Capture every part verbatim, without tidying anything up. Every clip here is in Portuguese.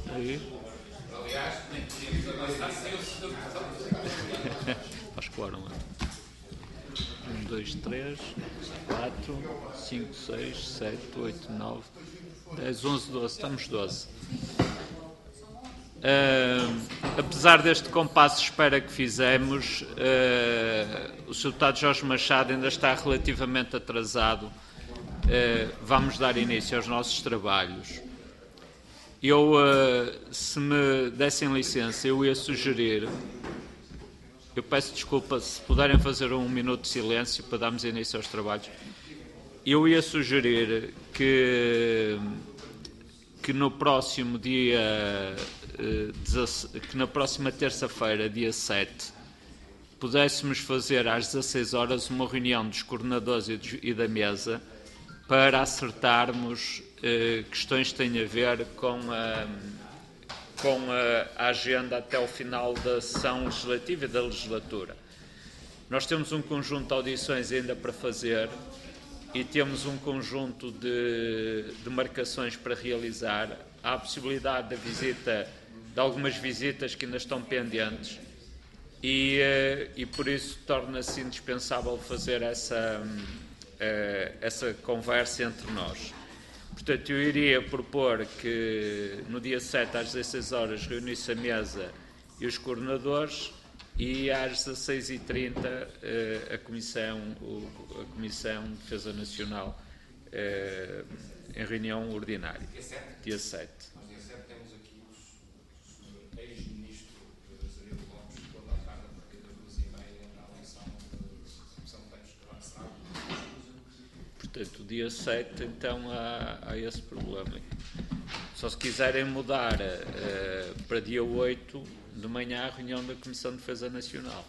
Aí. Aliás, nem podíamos avançar sem o senhor deputado. Faz quórum. um, dois, três, quatro, cinco, seis, sete, oito, nove, dez, onze, doze. Estamos doze. Uh, apesar deste compasso de espera que fizemos, uh, o senhor Deputado Jorge Machado ainda está relativamente atrasado. Uh, vamos dar início aos nossos trabalhos. Eu, uh, se me dessem licença, eu ia sugerir, eu peço desculpa, se puderem fazer um minuto de silêncio para darmos início aos trabalhos, eu ia sugerir que, que no próximo dia, que na próxima terça-feira, dia sete, pudéssemos fazer às dezasseis horas uma reunião dos coordenadores e da mesa para acertarmos eh, questões que têm a ver com a, com a, a agenda até ao final da sessão legislativa e da legislatura. Nós temos um conjunto de audições ainda para fazer e temos um conjunto de, de marcações para realizar. Há a possibilidade da visita, de algumas visitas que ainda estão pendentes e, eh, e por isso torna-se indispensável fazer essa... essa conversa entre nós. Portanto, eu iria propor que no dia sete às dezasseis horas reunisse a mesa e os coordenadores e às dezasseis e trinta a Comissão, a Comissão de Defesa Nacional em reunião ordinária. Dia sete. Portanto, dia sete, então, há, há esse problema. Só se quiserem mudar uh, para dia oito, de manhã, a reunião da Comissão de Defesa Nacional.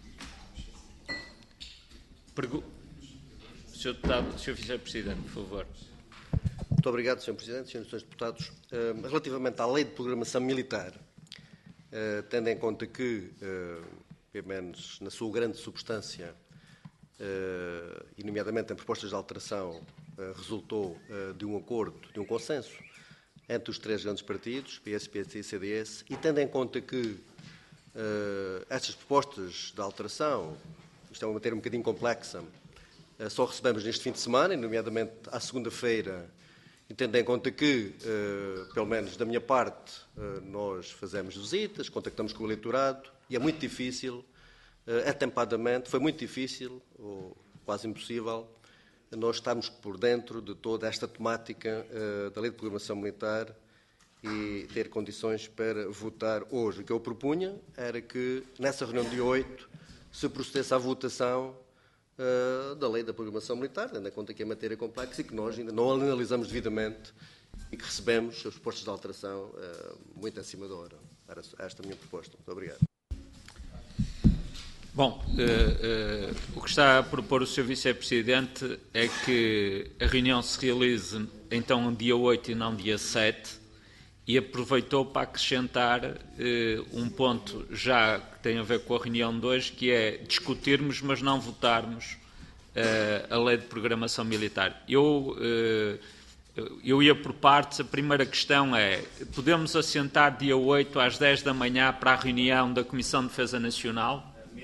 Pergu... senhor Deputado, senhor Vice-Presidente, por favor. Muito obrigado, senhor Presidente, senhores Deputados. Uh, relativamente à Lei de Programação Militar, uh, tendo em conta que, uh, pelo menos na sua grande substância, Uh, e nomeadamente em propostas de alteração, uh, resultou uh, de um acordo, de um consenso entre os três grandes partidos, P S, P S e C D S, e tendo em conta que uh, estas propostas de alteração, isto é uma matéria um bocadinho complexa, uh, só recebemos neste fim de semana, e nomeadamente à segunda-feira, e tendo em conta que, uh, pelo menos da minha parte, uh, nós fazemos visitas, contactamos com o eleitorado, e é muito difícil, Uh, atempadamente, foi muito difícil, ou quase impossível, nós estarmos por dentro de toda esta temática uh, da Lei de Programação Militar e ter condições para votar hoje. O que eu propunha era que, nessa reunião de oito, se procedesse à votação uh, da Lei da Programação Militar, tendo em conta que é matéria complexa e que nós ainda não analisamos devidamente e que recebemos as propostas de alteração uh, muito acima da hora. Era esta a minha proposta. Muito obrigado. Bom, uh, uh, o que está a propor o senhor Vice-Presidente é que a reunião se realize então dia oito e não dia sete, e aproveitou para acrescentar uh, um ponto já que tem a ver com a reunião de hoje, que é discutirmos, mas não votarmos uh, a Lei de Programação Militar. Eu, uh, eu ia por partes. A primeira questão é, podemos assentar dia oito às dez da manhã para a reunião da Comissão de Defesa Nacional?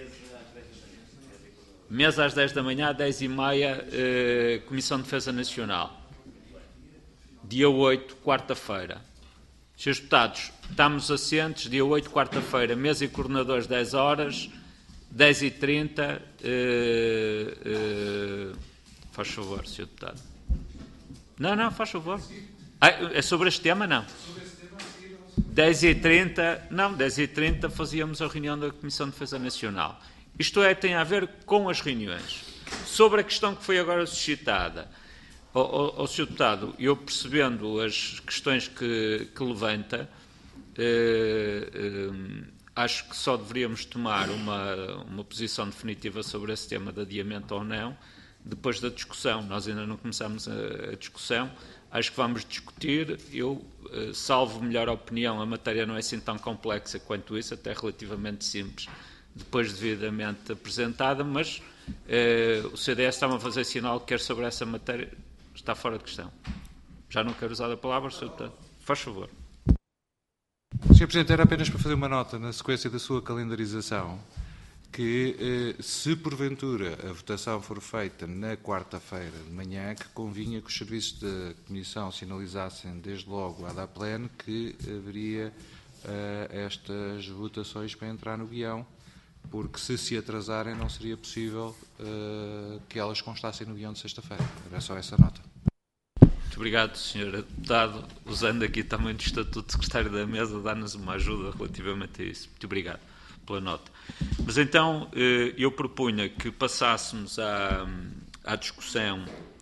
Mesa às dez da manhã, dez e meia, eh, Comissão de Defesa Nacional. Dia oito, quarta-feira. Senhores Deputados, estamos assentes, dia oito, quarta-feira, mesa e coordenadores, dez horas, dez e trinta. Eh, eh, faz favor, senhor Deputado. Não, não, faz favor. Ah, é sobre este tema, não? dez e trinta, não, dez e trinta fazíamos a reunião da Comissão de Defesa Nacional. Isto é, tem a ver com as reuniões. Sobre a questão que foi agora suscitada, ao, ao senhor Deputado, eu percebendo as questões que, que levanta, eh, eh, acho que só deveríamos tomar uma, uma posição definitiva sobre esse tema de adiamento ou não, depois da discussão. Nós ainda não começamos a, a discussão, acho que vamos discutir. Eu, eh, salvo melhor opinião, a matéria não é assim tão complexa quanto isso, até relativamente simples, depois devidamente apresentada, mas eh, o C D S está-me a fazer sinal que quer sobre essa matéria, está fora de questão. Já não quero usar a palavra, senhor Deputado. Faz favor. senhor Presidente, era apenas para fazer uma nota na sequência da sua calendarização, que eh, se porventura a votação for feita na quarta-feira de manhã, que convinha que os serviços da Comissão sinalizassem desde logo à D A P L E N que haveria eh, estas votações para entrar no guião, porque se se atrasarem não seria possível eh, que elas constassem no guião de sexta-feira. Era só essa nota. Muito obrigado, senhor Deputado. Usando aqui também o Estatuto de Secretário da Mesa, dá-nos uma ajuda relativamente a isso. Muito obrigado pela nota. Mas então, eu propunha que passássemos à, à discussão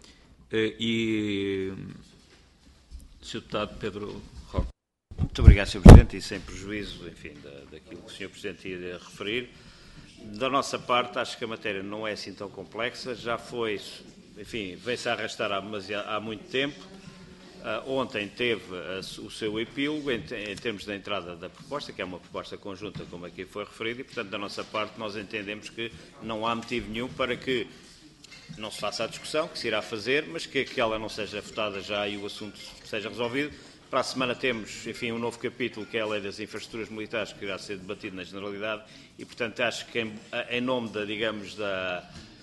e... senhor Deputado Pedro Roque. Muito obrigado, senhor Presidente, e sem prejuízo, enfim, da, daquilo que o senhor Presidente ia referir. Da nossa parte, acho que a matéria não é assim tão complexa, já foi, enfim, vem-se a arrastar há, há muito tempo. Uh, ontem teve uh, o seu epílogo em, em termos da entrada da proposta, que é uma proposta conjunta, como aqui foi referido, e, portanto, da nossa parte, nós entendemos que não há motivo nenhum para que não se faça a discussão, que se irá fazer, mas que, que ela não seja votada já e o assunto seja resolvido. Para a semana temos, enfim, um novo capítulo, que é a Lei das Infraestruturas Militares, que irá ser debatido na Generalidade, e, portanto, acho que em, em nome da, digamos, da...